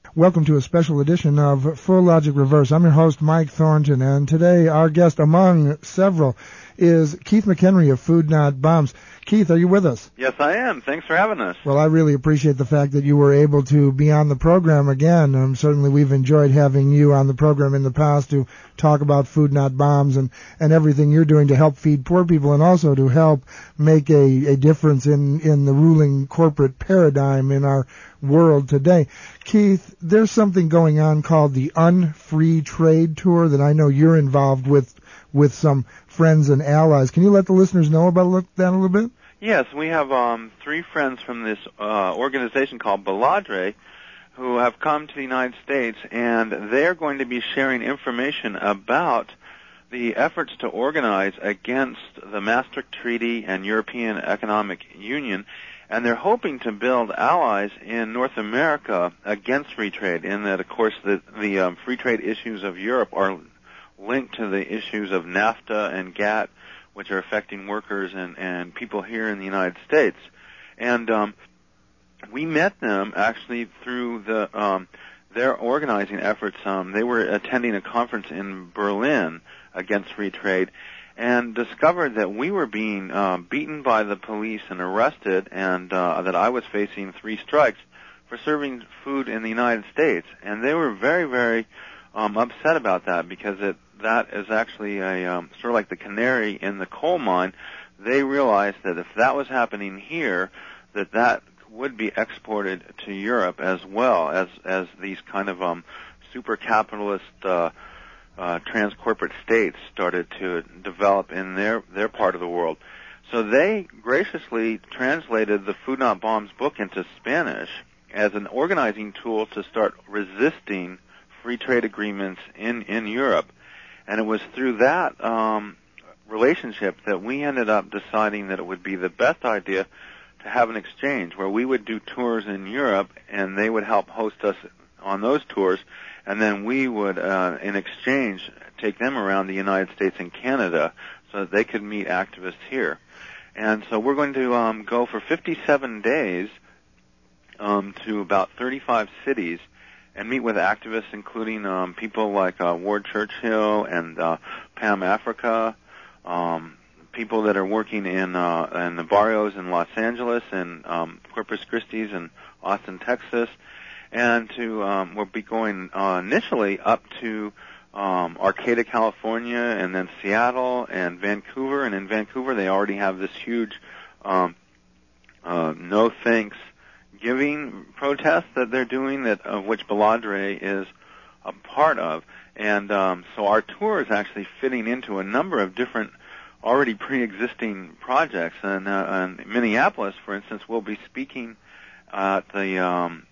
Welcome to a special edition of Full Logic Reverse. I'm your host, Mike Thornton, and today our guest, among several, is Keith McHenry of Food Not Bombs. Keith, are you with us? Yes, I am. Thanks for having us. Well, I really appreciate the fact that you were able to be on the program again. Certainly we've enjoyed having you on the program in the past to talk about Food Not Bombs and everything you're doing to help feed poor people and also to help make a difference in the ruling corporate paradigm in our world today. Keith, there's something going on called the Unfree Trade Tour that I know you're involved with some friends and allies. Can you let the listeners know about that a little bit? Yes, we have three friends from this organization called Baladre who have come to the United States, and they're going to be sharing information about the efforts to organize against the Maastricht Treaty and European Economic Union, and they're hoping to build allies in North America against free trade, in that, of course, the free trade issues of Europe are linked to the issues of NAFTA and GATT, which are affecting workers and people here in the United States. And we met them actually through their organizing efforts. They were attending a conference in Berlin against free trade and discovered that we were being beaten by the police and arrested, and that I was facing 3 strikes for serving food in the United States. And they were very, very upset about that, because that is actually a sort of like the canary in the coal mine. They realized that if that was happening here, that would be exported to Europe as well as these kind of super capitalist trans-corporate states started to develop in their part of the world. So they graciously translated the Food Not Bombs book into Spanish as an organizing tool to start resisting free trade agreements in Europe. And it was through that relationship that we ended up deciding that it would be the best idea to have an exchange where we would do tours in Europe and they would help host us on those tours, and then we would, in exchange, take them around the United States and Canada so that they could meet activists here. And so we're going to go for 57 days to about 35 cities and meet with activists, including people like Ward Churchill and Pam Africa, people that are working in the barrios in Los Angeles and Corpus Christi and Austin, Texas, and we'll be going initially up to Arcata, California, and then Seattle and Vancouver. And in Vancouver, they already have this huge no thanks giving protest that they're doing, of which Baladre is a part of. And so our tour is actually fitting into a number of different already pre-existing projects. And in Minneapolis, for instance, we'll be speaking at the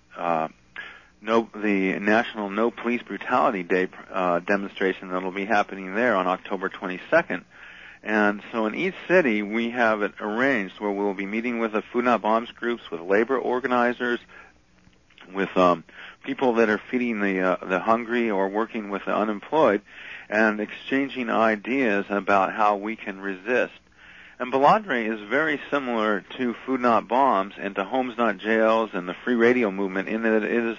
National No Police Brutality Day demonstration that will be happening there on October 22nd. And so in each city, we have it arranged where we'll be meeting with the Food Not Bombs groups, with labor organizers, with people that are feeding the hungry or working with the unemployed, and exchanging ideas about how we can resist. And Baladre is very similar to Food Not Bombs and to Homes Not Jails and the Free Radio movement, in that it is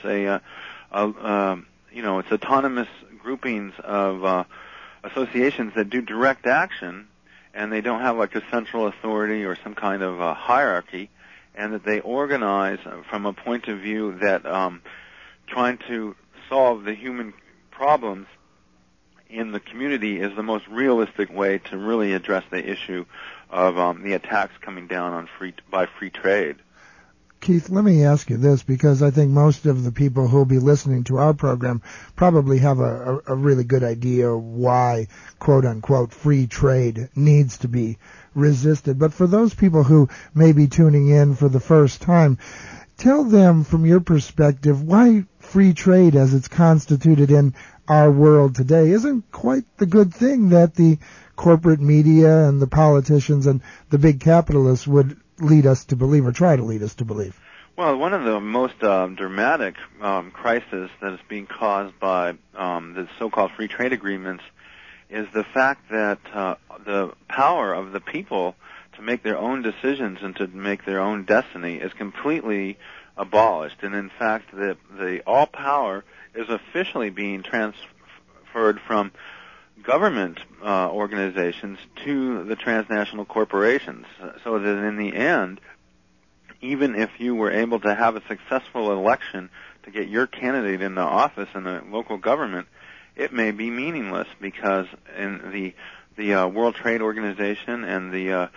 it's autonomous groupings of associations that do direct action, and they don't have like a central authority or some kind of hierarchy, and that they organize from a point of view that trying to solve the human problems in the community is the most realistic way to really address the issue of the attacks coming down by free trade. Keith, let me ask you this, because I think most of the people who will be listening to our program probably have a really good idea why, quote-unquote, free trade needs to be resisted. But for those people who may be tuning in for the first time, tell them from your perspective why free trade as it's constituted in our world today isn't quite the good thing that the corporate media and the politicians and the big capitalists would lead us to believe, or try to lead us to believe. Well, one of the most dramatic crises that is being caused by the so-called free trade agreements is the fact that the power of the people to make their own decisions and to make their own destiny is completely abolished. And in fact, the all power is officially being transferred from government organizations to the transnational corporations, so that in the end, even if you were able to have a successful election to get your candidate into office in the local government, it may be meaningless, because in the World Trade Organization and the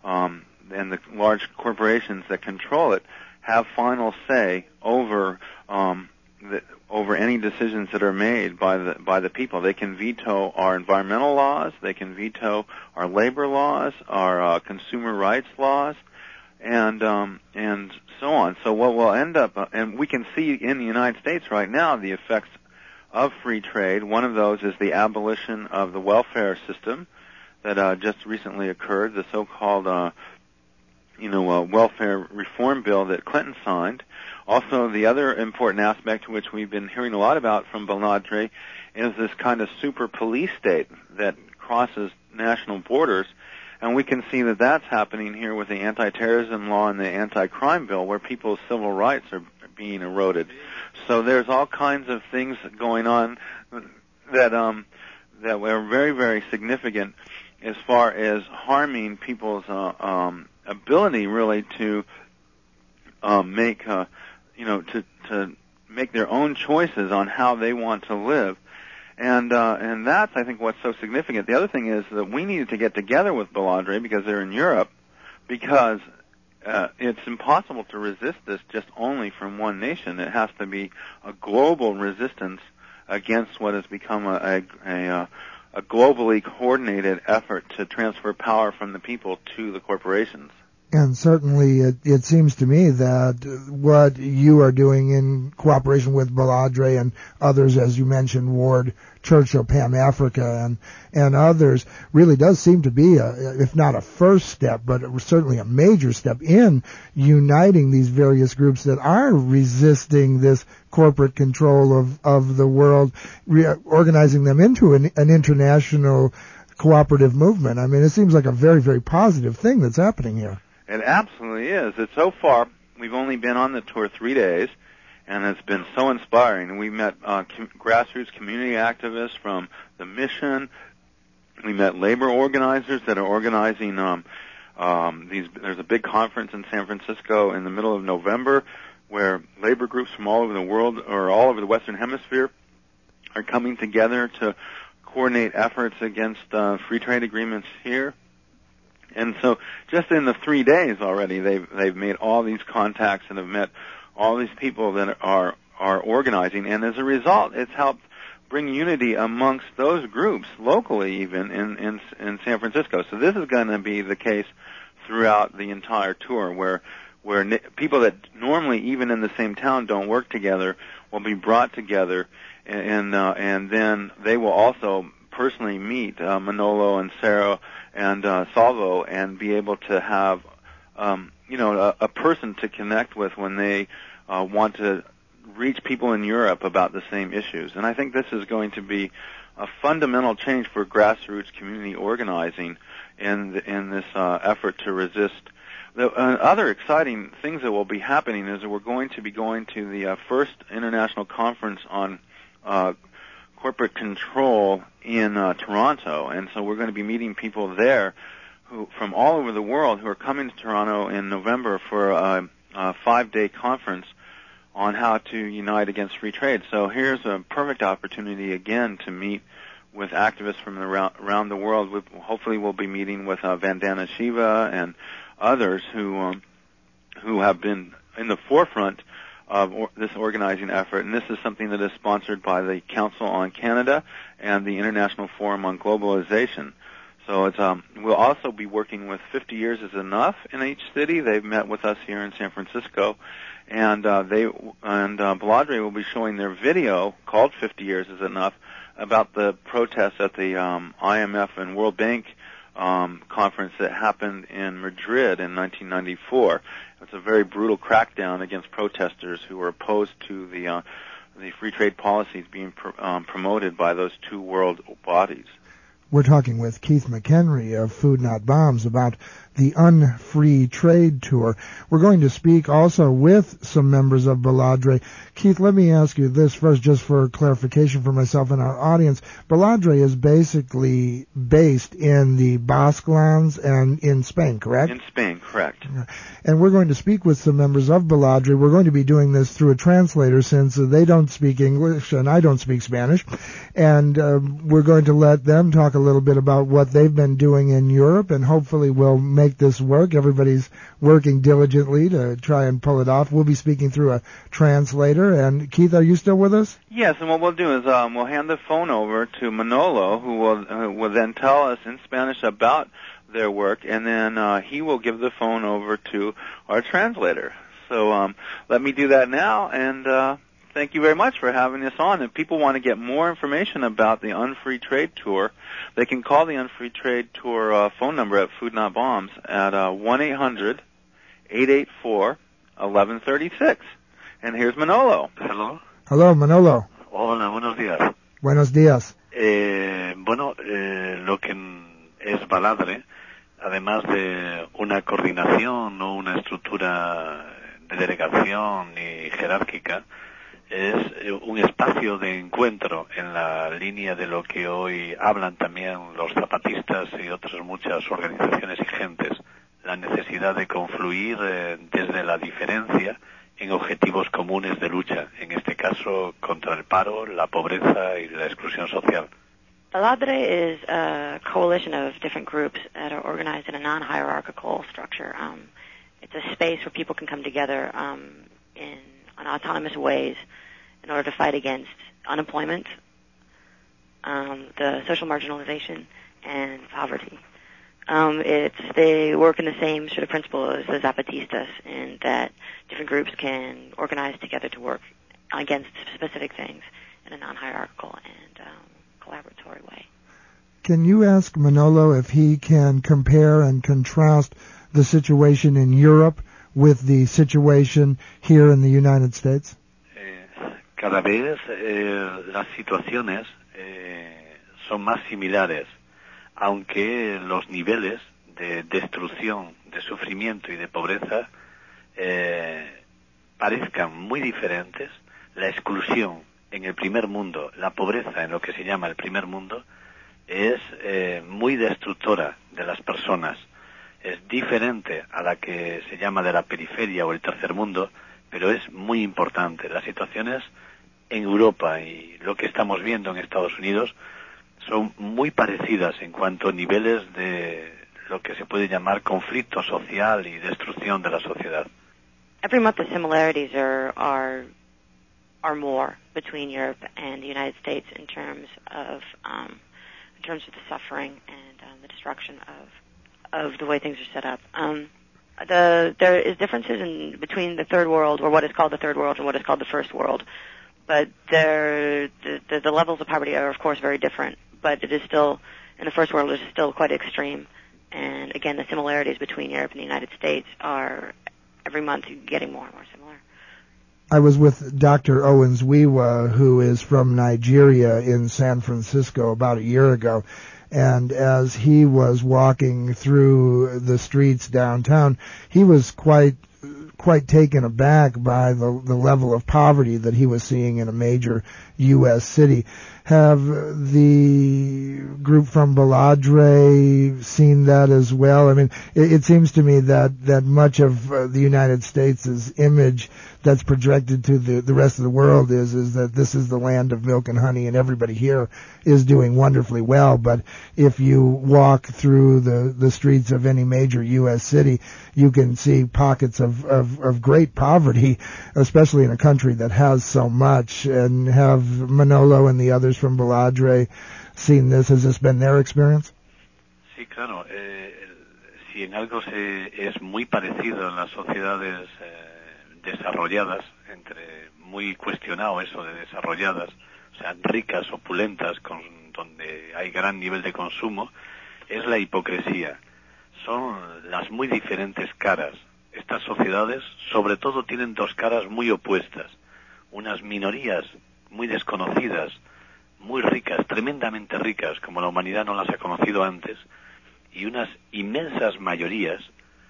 large corporations that control it have final say over any decisions that are made by the people. They can veto our environmental laws, they can veto our labor laws, our consumer rights laws, and so on. So what will end up, and we can see in the United States right now the effects of free trade. One of those is the abolition of the welfare system that just recently occurred, the so-called welfare reform bill that Clinton signed. Also, the other important aspect, which we've been hearing a lot about from Baladre, is this kind of super police state that crosses national borders. And we can see that that's happening here with the anti-terrorism law and the anti-crime bill, where people's civil rights are being eroded. So there's all kinds of things going on that were very, very significant as far as harming people's ability, really, to make to make their own choices on how they want to live. And that's, I think, what's so significant. The other thing is that we needed to get together with Baladre, because they're in Europe, because it's impossible to resist this just only from one nation. It has to be a global resistance against what has become a globally coordinated effort to transfer power from the people to the corporations. And certainly it seems to me that what you are doing in cooperation with Baladre and others, as you mentioned, Ward, Churchill, Pan Africa, and others, really does seem to be, if not a first step, but certainly a major step in uniting these various groups that are resisting this corporate control of the world, organizing them into an international cooperative movement. I mean, it seems like a very, very positive thing that's happening here. It absolutely is. So far, we've only been on the tour 3 days, and it's been so inspiring. We met grassroots community activists from the Mission. We met labor organizers that are organizing there's a big conference in San Francisco in the middle of November where labor groups from all over the world, or all over the Western Hemisphere, are coming together to coordinate efforts against free trade agreements here. And so just in the 3 days already, they've made all these contacts and have met all these people that are organizing. And as a result, it's helped bring unity amongst those groups, locally even, in San Francisco. So this is going to be the case throughout the entire tour, where people that normally, even in the same town, don't work together will be brought together, and then they will also personally meet Manolo and Sarah and Salvo, and be able to have a person to connect with when they want to reach people in Europe about the same issues. And I think this is going to be a fundamental change for grassroots community organizing in this effort to resist. The other exciting things that will be happening is that we're going to be going to the first international conference on corporate control in Toronto, and so we're going to be meeting people there who from all over the world who are coming to Toronto in November for a 5-day conference on how to unite against free trade. So here's a perfect opportunity again to meet with activists from around the world. Hopefully we'll be meeting with Vandana Shiva and others who have been in the forefront of this organizing effort, and this is something that is sponsored by the Council on Canada and the International Forum on Globalization. So we'll also be working with 50 Years is Enough in each city. They've met with us here in San Francisco, and Baladre will be showing their video called 50 Years is Enough about the protests at the IMF and World Bank conference that happened in Madrid in 1994. It's a very brutal crackdown against protesters who were opposed to the free trade policies being promoted by those two world bodies. We're talking with Keith McHenry of Food Not Bombs about the Unfree Trade Tour. We're going to speak also with some members of Baladre. Keith, let me ask you this first, just for clarification for myself and our audience. Baladre is basically based in the Basque Lands and in Spain, correct? In Spain, correct. And we're going to speak with some members of Baladre. We're going to be doing this through a translator since they don't speak English and I don't speak Spanish. And we're going to let them talk a little bit about what they've been doing in Europe, and hopefully we'll make this work. Everybody's working diligently to try and pull it off. We'll be speaking through a translator. And Keith, are you still with us? Yes, and what we'll do is we'll hand the phone over to Manolo, who will then tell us in Spanish about their work, and then he will give the phone over to our translator. So let me do that now, and thank you very much for having us on. If people want to get more information about the Unfree Trade Tour, they can call the Unfree Trade Tour phone number at Food Not Bombs at 1-800-884-1136. And here's Manolo. Hello. Hello, Manolo. Hola, buenos días. Buenos días. Lo que es Baladre, además de una coordinación o una estructura de delegación y jerárquica, es un espacio de encuentro en la línea de lo que hoy hablan también los zapatistas y otras muchas organizaciones y gentes, la necesidad de confluir desde la diferencia en objetivos comunes de lucha, en este caso contra el paro, la pobreza y la exclusión social. Baladre is a coalition of different groups that are organized in a non-hierarchical structure. It's a space where people can come together in autonomous ways in order to fight against unemployment, the social marginalization, and poverty. They work in the same sort of principle as the Zapatistas, in that different groups can organize together to work against specific things in a non-hierarchical and collaboratory way. Can you ask Manolo if he can compare and contrast the situation in Europe with the situation here in the United States? Cada vez las situaciones son más similares, aunque los niveles de destrucción, de sufrimiento y de pobreza parezcan muy diferentes. La exclusión en el primer mundo, la pobreza en lo que se llama el primer mundo, es muy destructora de las personas. Es diferente a la que se llama de la periferia o el tercer mundo, pero es muy importante. Las situaciones en Europa y lo que estamos viendo en Estados Unidos son muy parecidas en cuanto a niveles de lo que se puede llamar conflicto social y destrucción de la sociedad. Every month the similarities are more between Europe and the United States in terms of the suffering and the destruction of the way things are set up. There is differences between the third world, or what is called the third world, and what is called the first world. But the levels of poverty are, of course, very different. But it is still, in the first world, it is still quite extreme. And again, the similarities between Europe and the United States are every month getting more and more similar. I was with Dr. Owens Wiwa, who is from Nigeria, in San Francisco about a year ago. And as he was walking through the streets downtown, he was quite taken aback by the level of poverty that he was seeing in a major U.S. city. Have the group from Baladre seen that as well? I mean, it seems to me that much of the United States' image that's projected to the rest of the world is that this is the land of milk and honey and everybody here is doing wonderfully well. But if you walk through the streets of any major U.S. city, you can see pockets of great poverty, especially in a country that has so much. And have Manolo and the others from Baladre seen this? Has this been their experience? Sí, claro. Si en algo es muy parecido en las sociedades desarrolladas, entre muy cuestionado eso de desarrolladas, o sea, ricas, opulentas, donde hay gran nivel de consumo, es la hipocresía. Son las muy diferentes caras. Estas sociedades, sobre todo, tienen dos caras muy opuestas. Unas minorías muy desconocidas, muy ricas, tremendamente ricas, como la humanidad no las ha conocido antes, y unas inmensas mayorías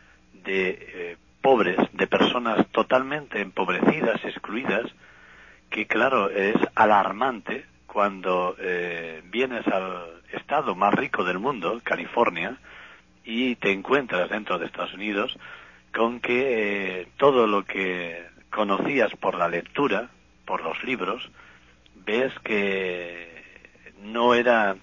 de pobres, de personas totalmente empobrecidas, excluidas, que claro, es alarmante cuando vienes al estado más rico del mundo, California, y te encuentras dentro de Estados Unidos con que todo lo que conocías por la lectura, por los libros, ves que no era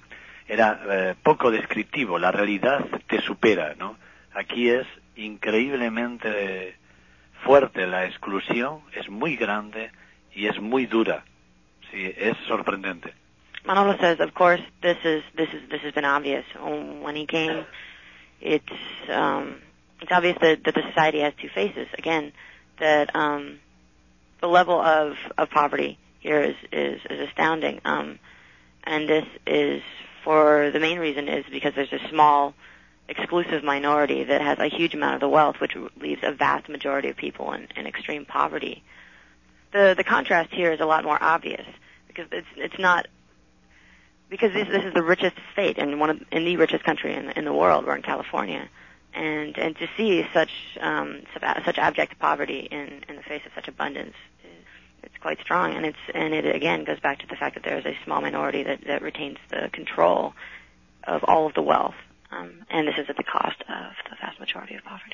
poco descriptivo. La realidad te supera, ¿no? Aquí es increíblemente fuerte la exclusión, es muy grande y es muy dura. Sí, es sorprendente. Manolo says, of course, this has been obvious when he came. It's obvious that the society has two faces. Again, that the level of poverty here is astounding. And this is, for the main reason is because there's a small, exclusive minority that has a huge amount of the wealth, which leaves a vast majority of people in extreme poverty. The contrast here is a lot more obvious because it's not, because this is the richest state and in the richest country in the world. We're in California, and to see such abject poverty in the face of such abundance, it's quite strong. And it again goes back to the fact that there is a small minority that retains the control of all of the wealth, and this is at the cost of the vast majority of poverty.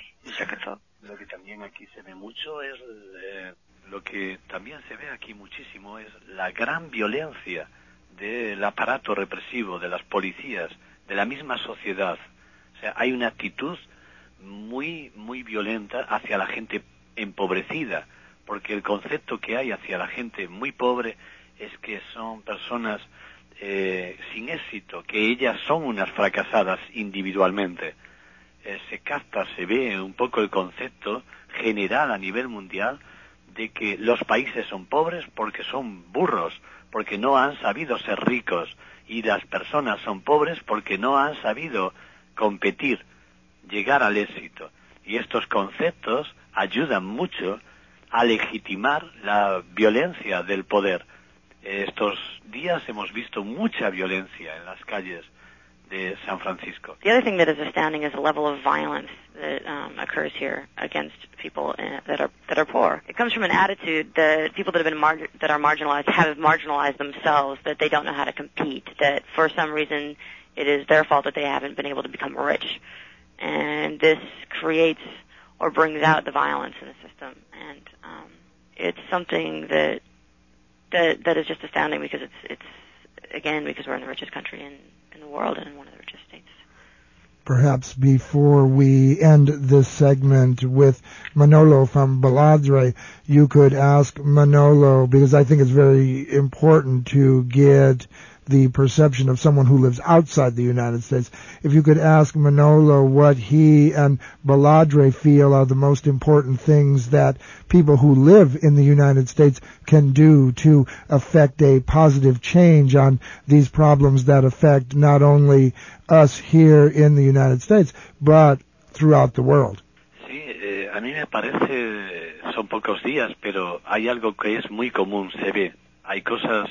Lo que también aquí se ve mucho es lo que también se ve aquí muchísimo es la gran violencia del aparato represivo, de las policías, de la misma sociedad. O sea, hay una actitud muy, muy violenta hacia la gente empobrecida, porque el concepto que hay hacia la gente muy pobre es que son personas sin éxito, que ellas son unas fracasadas individualmente. Se capta, se ve un poco el concepto general a nivel mundial de que los países son pobres porque son burros, porque no han sabido ser ricos, y las personas son pobres porque no han sabido competir, llegar al éxito. Y estos conceptos ayudan mucho a legitimar la violencia del poder. Estos días hemos visto mucha violencia en las calles de San Francisco. The other thing that is astounding is the level of violence that occurs here against people that are poor. It comes from an attitude that people that are marginalized have marginalized themselves, that they don't know how to compete, that for some reason it is their fault that they haven't been able to become rich. And this creates or brings out the violence in the system. And it's something that is just astounding because it's again because we're in the richest country in the world and in one of the richest states. Perhaps before we end this segment with Manolo from Baladre, you could ask Manolo, because I think it's very important to get the perception of someone who lives outside the United States. If you could ask Manolo what he and Baladre feel are the most important things that people who live in the United States can do to affect a positive change on these problems that affect not only us here in the United States, but throughout the world. Sí, a mí me parece, son pocos días, pero hay algo que es muy común, se ve. Hay cosas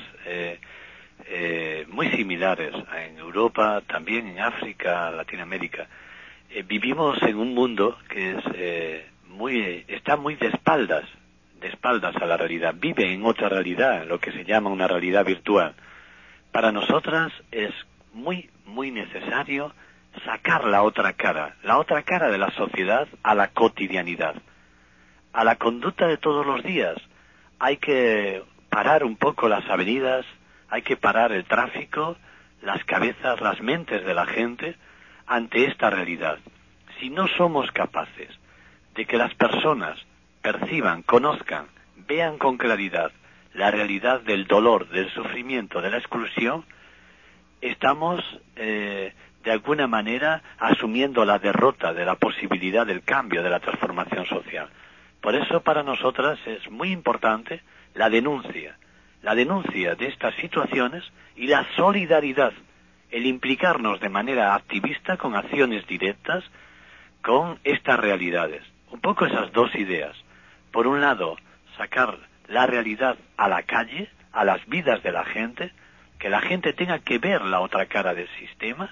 muy similares en Europa, también en África, Latinoamérica. Vivimos en un mundo que es está muy de espaldas a la realidad, vive en otra realidad, lo que se llama una realidad virtual. Para nosotras es muy, muy necesario sacar la otra cara de la sociedad a la cotidianidad, a la conducta de todos los días. Hay que parar un poco las avenidas, hay que parar el tráfico, las cabezas, las mentes de la gente ante esta realidad. Si no somos capaces de que las personas perciban, conozcan, vean con claridad la realidad del dolor, del sufrimiento, de la exclusión, estamos de alguna manera asumiendo la derrota de la posibilidad del cambio, de la transformación social. Por eso para nosotras es muy importante la denuncia de estas situaciones y la solidaridad, el implicarnos de manera activista con acciones directas con estas realidades. Un poco esas dos ideas. Por un lado, sacar la realidad a la calle, a las vidas de la gente, que la gente tenga que ver la otra cara del sistema,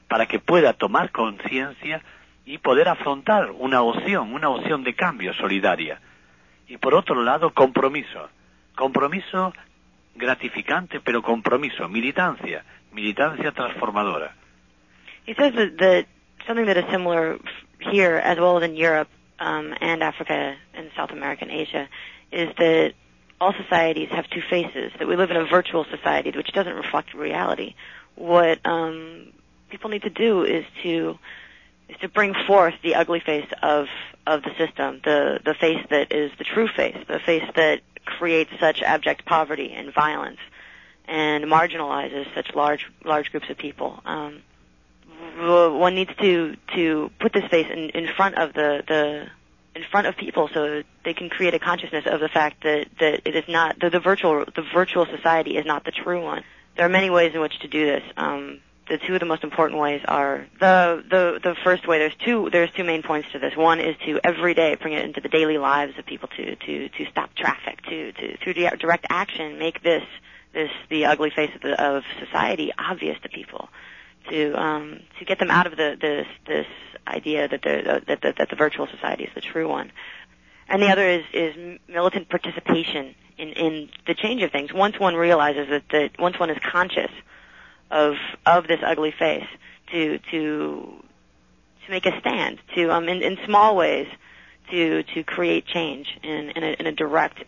para que pueda tomar conciencia y poder afrontar una opción de cambio solidaria. Y por otro lado, compromiso gratificante, pero compromiso, militancia transformadora. He says that something that is similar here as well as in Europe and Africa and South America and Asia is that all societies have two faces, that we live in a virtual society which doesn't reflect reality. What people need to do is to bring forth the ugly face of the system, the face that is the true face, the face that creates such abject poverty and violence and marginalizes such large groups of people. One needs to put this face in front of in front of people so they can create a consciousness of the fact that it is not the virtual society is not the true one. There are many ways in which to do this. The two of the most important ways are the first way. There's two main points to this. One is to every day bring it into the daily lives of people to stop traffic, through direct action, make the ugly face of society obvious to people, to get them out of this idea that the virtual society is the true one. And the other is militant participation in the change of things. Once one realizes that once one is conscious of this ugly face, to make a stand, to in small ways to create change in a direct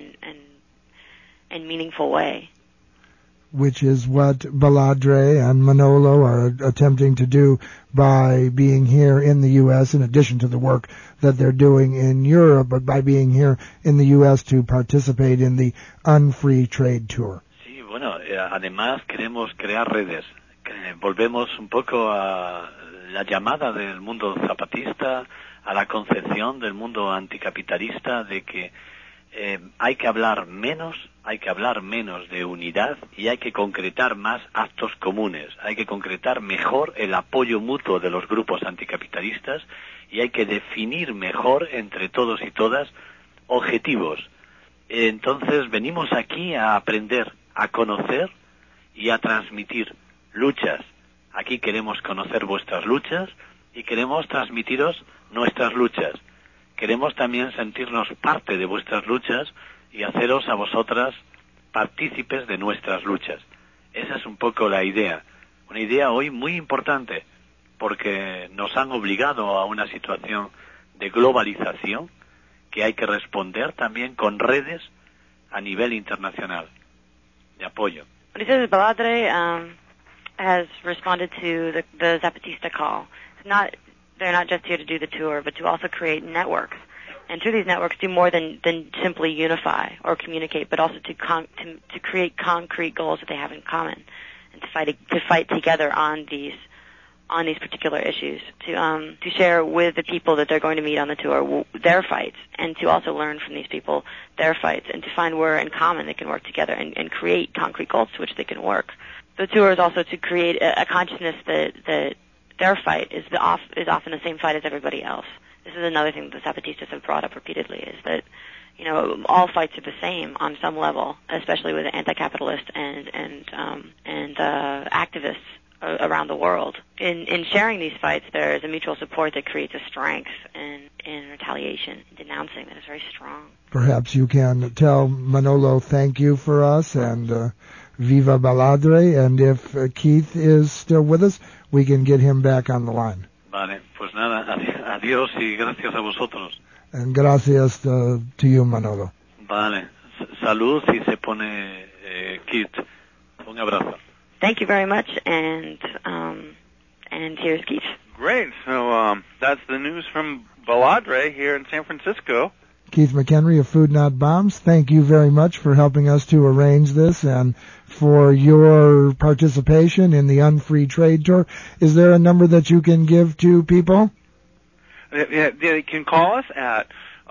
and meaningful way. Which is what Baladre and Manolo are attempting to do by being here in the U.S., in addition to the work that they're doing in Europe, but by being here in the U.S. to participate in the Unfree Trade Tour. Sí, bueno, además queremos crear redes. Volvemos un poco a la llamada del mundo zapatista, a la concepción del mundo anticapitalista de que hay que hablar menos de unidad y hay que concretar más actos comunes, hay que concretar mejor el apoyo mutuo de los grupos anticapitalistas y hay que definir mejor entre todos y todas objetivos. Entonces venimos aquí a aprender, a conocer y a transmitir luchas. Aquí queremos conocer vuestras luchas y queremos transmitiros nuestras luchas. Queremos también sentirnos parte de vuestras luchas y haceros a vosotras partícipes de nuestras luchas. Esa es un poco la idea. Una idea hoy muy importante, porque nos han obligado a una situación de globalización que hay que responder también con redes a nivel internacional de apoyo. What he says is Baladre has responded to the Zapatista call. They're not just here to do the tour, but to also create networks. And through these networks, do more than simply unify or communicate, but also to create concrete goals that they have in common, and to fight together on these particular issues. To share with the people that they're going to meet on the tour their fights, and to also learn from these people their fights, and to find where in common they can work together and create concrete goals to which they can work. The tour is also to create a consciousness that their fight is often the same fight as everybody else. This is another thing that the Zapatistas have brought up repeatedly, is that, all fights are the same on some level, especially with anti-capitalist and activists around the world. In sharing these fights, there is a mutual support that creates a strength in retaliation, denouncing, that is very strong. Perhaps you can tell Manolo thank you for us, and Viva Baladre, and if Keith is still with us, we can get him back on the line. Vale, pues nada, adiós y gracias a vosotros. And gracias to you, Manolo. Vale, salud si se pone Keith. Un abrazo. Thank you very much, and here's Keith. Great. So that's the news from Baladre here in San Francisco. Keith McHenry of Food Not Bombs, thank you very much for helping us to arrange this and for your participation in the Unfree Trade Tour. Is there a number that you can give to people? They can call us at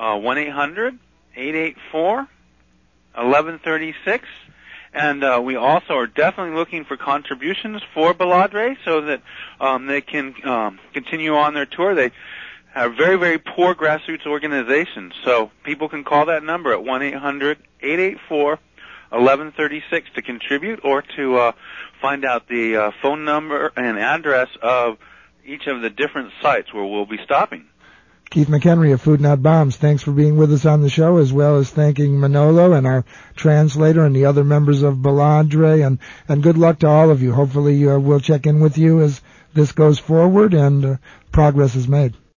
1-800-884-1136. And we also are definitely looking for contributions for Baladre so that they can continue on their tour. They have very, very poor grassroots organizations. So people can call that number at 1-800-884-1136. 1136 to contribute or to find out the phone number and address of each of the different sites where we'll be stopping. Keith McHenry of Food Not Bombs, thanks for being with us on the show, as well as thanking Manolo and our translator and the other members of Baladre, and good luck to all of you. Hopefully we'll check in with you as this goes forward and progress is made.